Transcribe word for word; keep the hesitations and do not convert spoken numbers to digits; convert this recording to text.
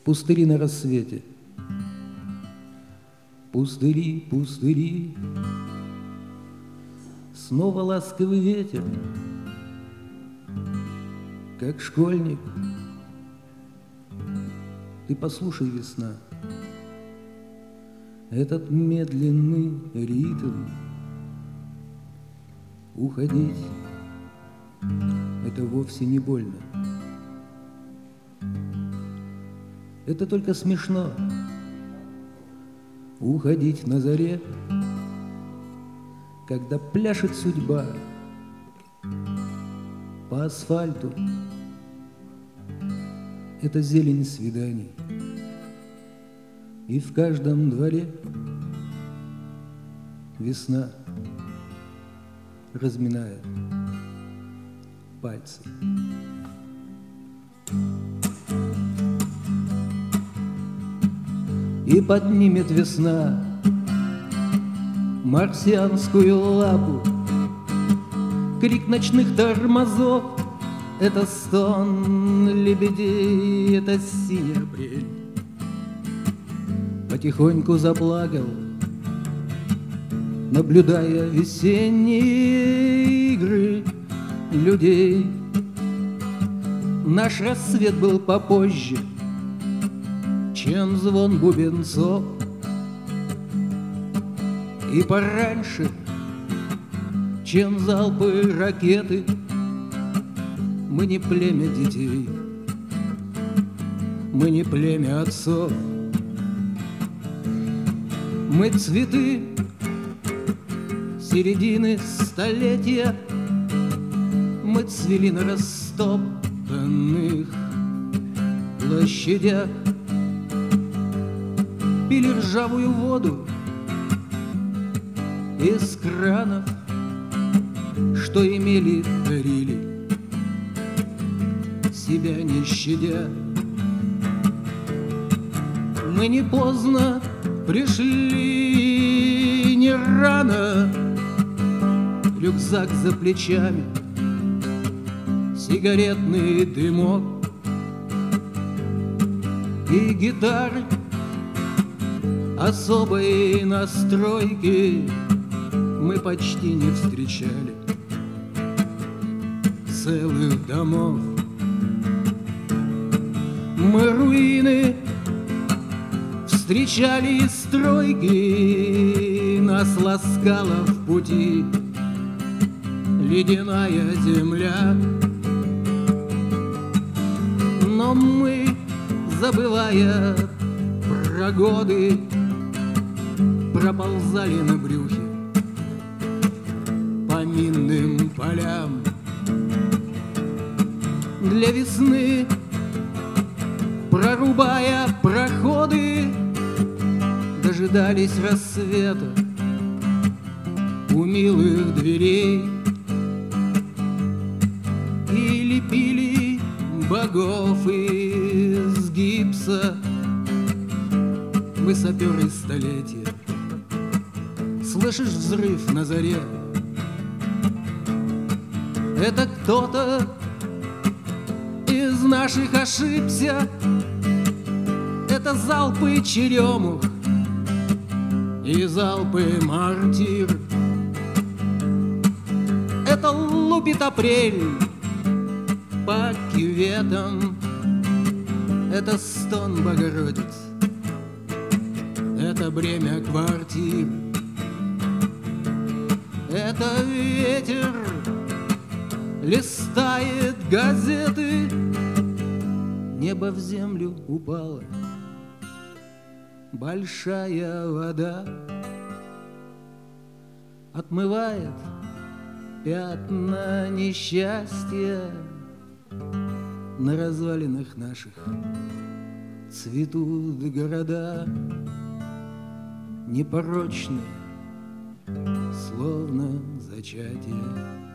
Пустыри на рассвете. Пустыри, пустыри. Снова ласковый ветер, как школьник. Ты послушай, весна, этот медленный ритм. Уходить — это вовсе не больно. Это только смешно. Уходить на заре, когда пляшет судьба по асфальту. Это зелень свиданий, и в каждом дворе весна разминает пальцы. И поднимет весна марсианскую лапу. Крик ночных тормозов — это стон лебедей, это синий апрель. Потихоньку заплакал, наблюдая весенние игры людей. Наш рассвет был попозже, чем звон бубенцов, и пораньше, чем залпы ракеты. Мы не племя детей, мы не племя отцов. Мы цветы середины столетия, мы цвели на растоптанных площадях, пили ржавую воду из кранов, что имели, дарили, себя не щадя. Мы не поздно пришли, не рано. Рюкзак за плечами, сигаретный дымок и гитары особой настройки мы почти не встречали целых домов. Мы руины встречали из стройки, нас ласкала в пути ледяная земля. Но мы, забывая про годы, проползали на брюхе по минным полям. Для весны, прорубая проходы, дожидались рассвета у милых дверей и лепили богов из гипса. Мы саперы столетия. Слышишь взрыв на заре? Это кто-то из наших ошибся. Это залпы черемух и залпы мартир. Это лупит апрель по кюветам. Это стон Богородиц, это бремя квартир. Это ветер листает газеты. Небо в землю упало, большая вода отмывает пятна несчастья. На развалинах наших цветут города непорочные, словно зачатие.